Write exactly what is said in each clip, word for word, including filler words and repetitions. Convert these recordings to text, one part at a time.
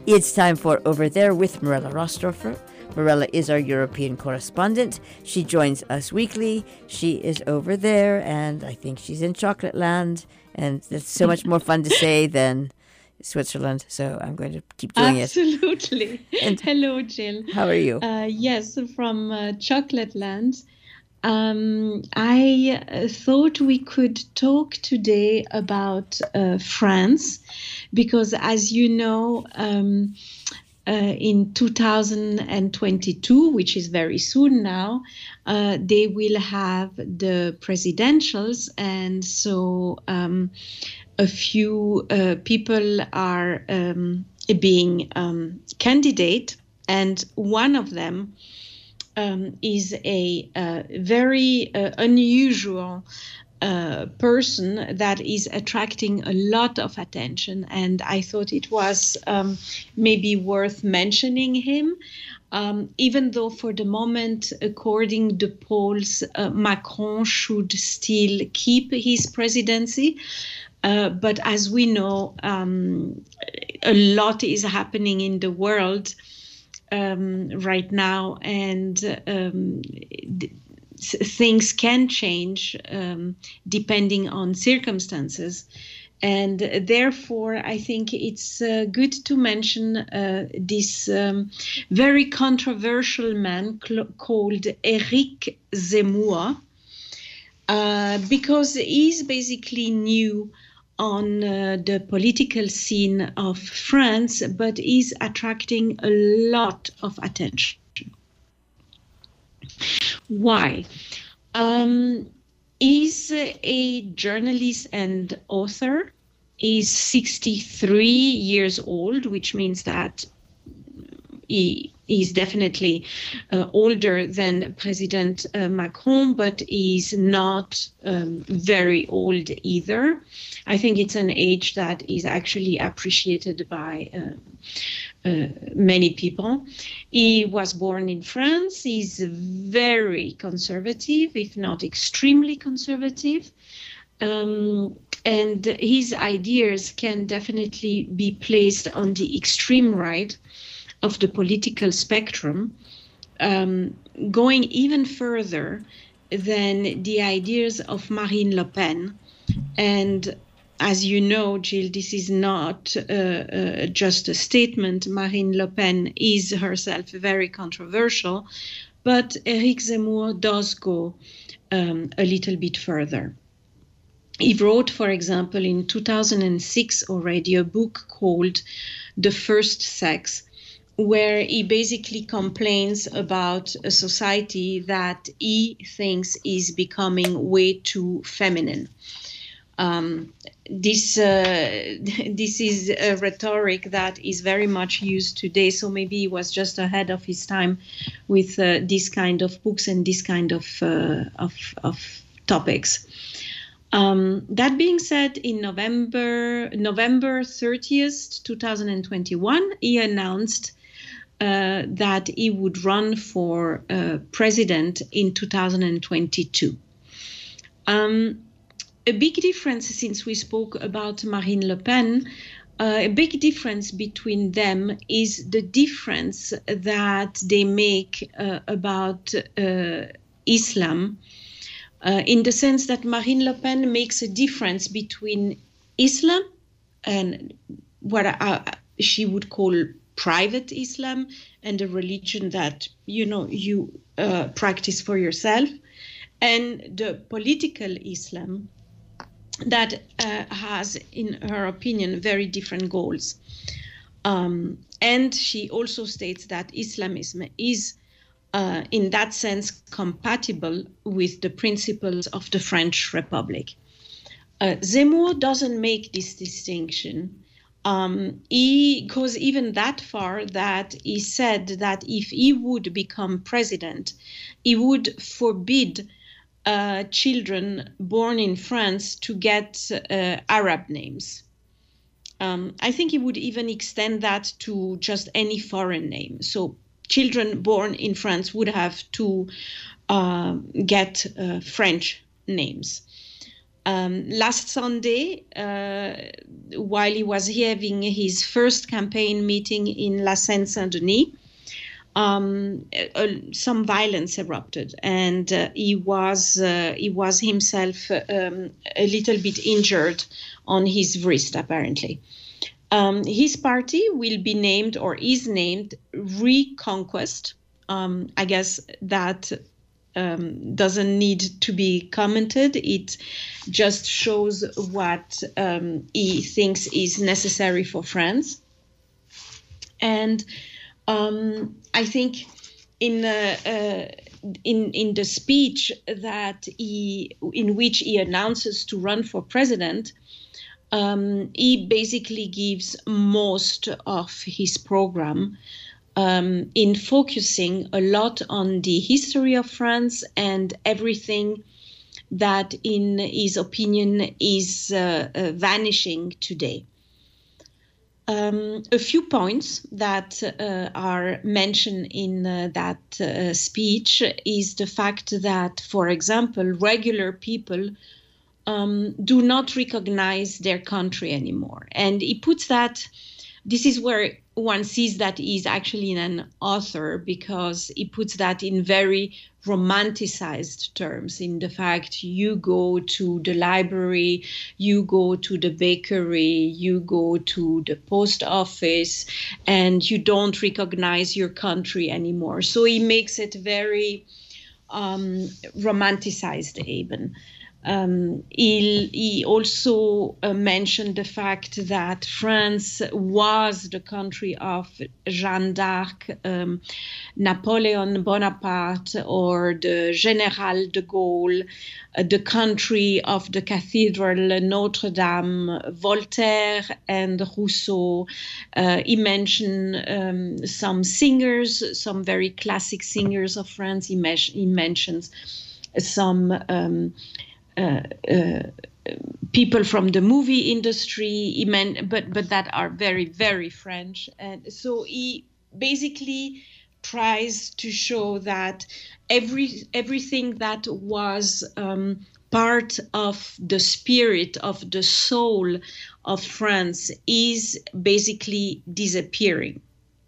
It's time for Over There with Mirella Rostorfer. Mirella is our European correspondent. She joins us weekly. She is over there, and I think she's in Chocolate Land, and it's so much more fun to say than Switzerland, so I'm going to keep doing Absolutely. it. Absolutely. Hello, Jill. How are you? Uh, yes, from uh, Chocolate Land. Um, I uh, thought we could talk today about uh, France, because as you know, um, uh, in two thousand twenty-two, which is very soon now, uh, they will have the presidentials, and so um, a few uh, people are um, being um, candidate, and one of them um, is a uh, very uh, unusual uh, person that is attracting a lot of attention, and I thought it was um, maybe worth mentioning him. Um, even though for the moment, according to polls, uh, Macron should still keep his presidency. Uh, but as we know, um, a lot is happening in the world um, right now, and um, th- things can change um, depending on circumstances. And therefore, I think it's uh, good to mention uh, this um, very controversial man cl- called Éric Zemmour, uh, because he's basically new on uh, the political scene of France, but is attracting a lot of attention. Why? Um, he's a journalist and author. He's sixty-three years old, which means that he is definitely uh, older than President uh, Macron, but he's not um, very old either. I think it's an age that is actually appreciated by uh, uh, many people. He was born in France. He's very conservative, if not extremely conservative. Um, and his ideas can definitely be placed on the extreme right of the political spectrum, um, going even further than the ideas of Marine Le Pen. And as you know, Jill, this is not uh, uh, just a statement. Marine Le Pen is herself very controversial, but Éric Zemmour does go um, a little bit further. He wrote, for example, in two thousand six already a book called The First Sex, where he basically complains about a society that he thinks is becoming way too feminine. Um, this uh, this is a rhetoric that is very much used today, so maybe he was just ahead of his time with uh, this kind of books and this kind of uh, of, of topics. Um, that being said, in November November thirtieth, twenty twenty-one, he announced Uh, that he would run for uh, president in two thousand twenty-two. Um, a big difference, since we spoke about Marine Le Pen, uh, a big difference between them is the difference that they make uh, about uh, Islam, uh, in the sense that Marine Le Pen makes a difference between Islam and what uh, she would call private Islam, and a religion that, you know, you uh, practice for yourself, and the political Islam that uh, has, in her opinion, very different goals. Um, and she also states that Islamism is, uh, in that sense, compatible with the principles of the French Republic. Uh, Zemmour doesn't make this distinction. Um, he goes even that far that he said that if he would become president, he would forbid uh, children born in France to get uh, Arab names. Um, I think he would even extend that to just any foreign name. So children born in France would have to uh, get uh, French names. Um, last Sunday, uh, while he was having his first campaign meeting in La Seine-Saint-Denis, um, uh, some violence erupted, and uh, he was uh, he was himself um, a little bit injured on his wrist, apparently. Um, his party will be named, or is named, Reconquest. Um, I guess that um, doesn't need to be commented. It just shows what um, he thinks is necessary for France. And um, I think in uh, uh, in in the speech that he in which he announces to run for president, Um, he basically gives most of his program um, in focusing a lot on the history of France and everything that, in his opinion, is uh, uh, vanishing today. Um, a few points that uh, are mentioned in uh, that uh, speech is the fact that, for example, regular people Um, do not recognize their country anymore. And he puts that, this is where one sees that he's actually an author, because he puts that in very romanticized terms, in the fact you go to the library, you go to the bakery, you go to the post office, and you don't recognize your country anymore. So he makes it very um, romanticized even. Um, he, he also uh, mentioned the fact that France was the country of Jeanne d'Arc, um, Napoleon Bonaparte, or the Général de Gaulle, uh, the country of the Cathedral Notre Dame, Voltaire and Rousseau. Uh, he mentioned um, some singers, some very classic singers of France. He, me- he mentions some um, Uh, uh, people from the movie industry, he meant, but but that are very, very French. And so he basically tries to show that every everything that was um, part of the spirit, of the soul of France, is basically disappearing.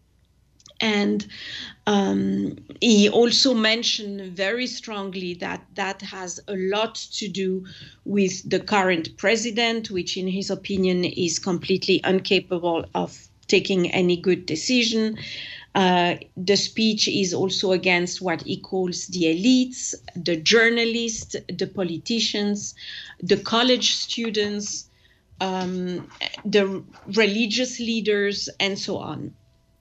And um, he also mentioned very strongly that that has a lot to do with the current president, which in his opinion is completely incapable of taking any good decision. Uh, the speech is also against what he calls the elites, the journalists, the politicians, the college students, um, the religious leaders, and so on.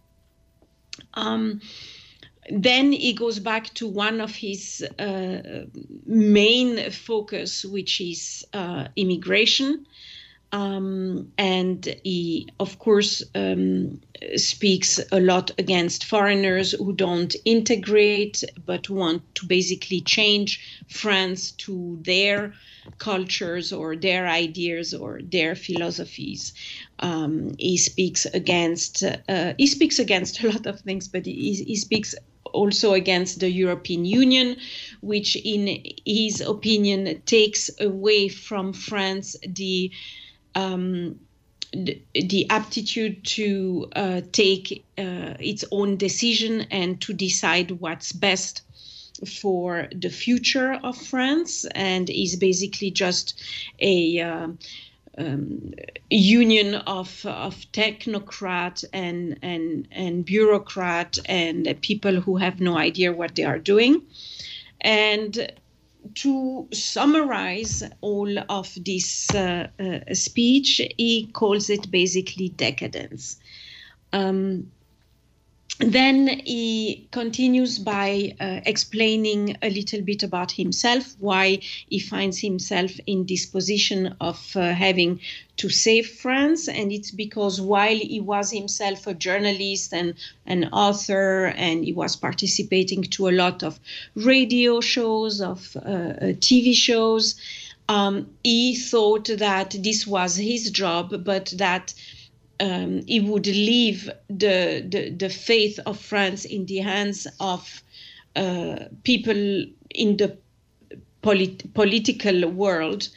Um, then he goes back to one of his uh, main focus, which is uh, immigration. Um, and he, of course, um, speaks a lot against foreigners who don't integrate, but want to basically change France to their cultures or their ideas or their philosophies. Um, he speaks against uh, he speaks against a lot of things, but he, he speaks also against the European Union, which, in his opinion, takes away from France the um, the, the aptitude to uh, take uh, its own decision and to decide what's best for the future of France, and is basically just a uh, um, union of of technocrat and and and bureaucrat and people who have no idea what they are doing. And to summarize all of this uh, uh, speech, he calls it basically decadence. Um, Then he continues by uh, explaining a little bit about himself, why he finds himself in this position of uh, having to save France. And it's because while he was himself a journalist and an author, and he was participating to a lot of radio shows, of uh, T V shows, um, he thought that this was his job, but that Um, he would leave the, the the faith of France in the hands of uh, people in the polit- political world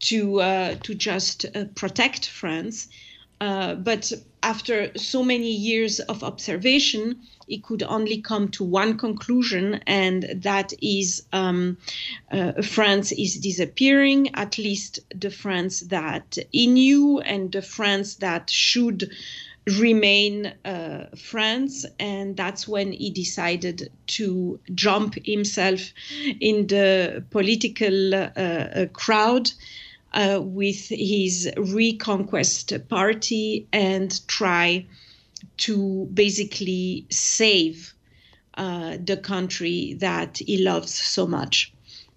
to uh, to just uh, protect France. Uh, but after so many years of observation, he could only come to one conclusion, and that is um, uh, France is disappearing, at least the France that he knew and the France that should remain uh, France. And that's when he decided to jump himself in the political uh, uh, crowd Uh, with his Reconquest Party and try to basically save uh, the country that he loves so much.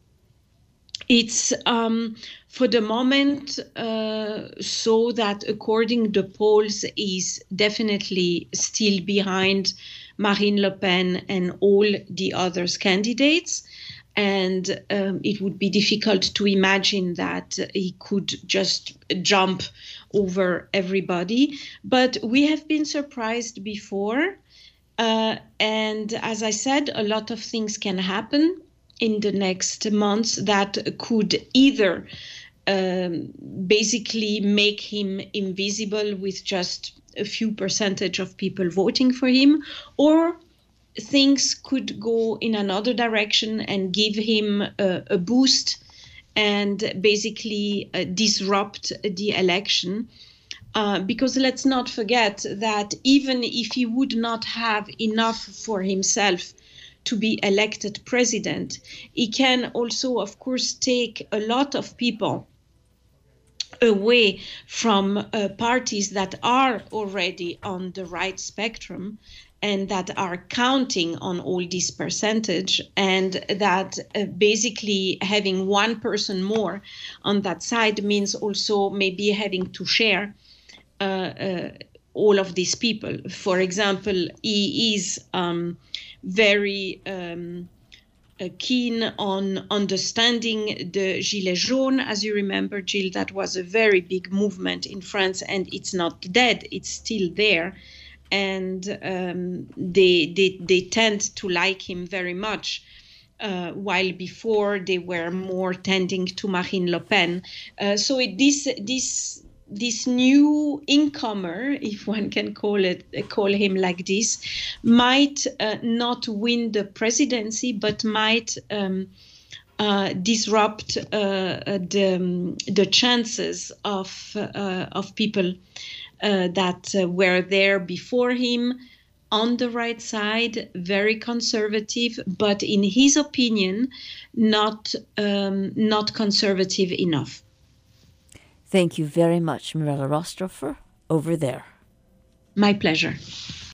It's um, for the moment uh, so that according to polls is definitely still behind Marine Le Pen and all the other candidates. And um, it would be difficult to imagine that he could just jump over everybody. But we have been surprised before. Uh, and as I said, a lot of things can happen in the next months that could either um, basically make him invisible with just a few percentage of people voting for him, or things could go in another direction and give him a, a boost and basically uh, disrupt the election. Uh, because let's not forget that even if he would not have enough for himself to be elected president, he can also, of course, take a lot of people away from uh, parties that are already on the right spectrum and that are counting on all this percentage, and that uh, basically having one person more on that side means also maybe having to share uh, uh, all of these people. For example, he is um, very um, uh, keen on understanding the Gilets jaunes. As you remember, Jill, that was a very big movement in France, and it's not dead, it's still there. And um, they, they they tend to like him very much, uh, while before they were more tending to Marine Le Pen. Uh, so it, this this this new incomer, if one can call it call him like this, might uh, not win the presidency, but might um, uh, disrupt uh, the the chances of uh, of people Uh, that uh, were there before him on the right side, very conservative, but in his opinion, not um, not conservative enough. Thank you very much, Mirella Rostrofer, over there. My pleasure.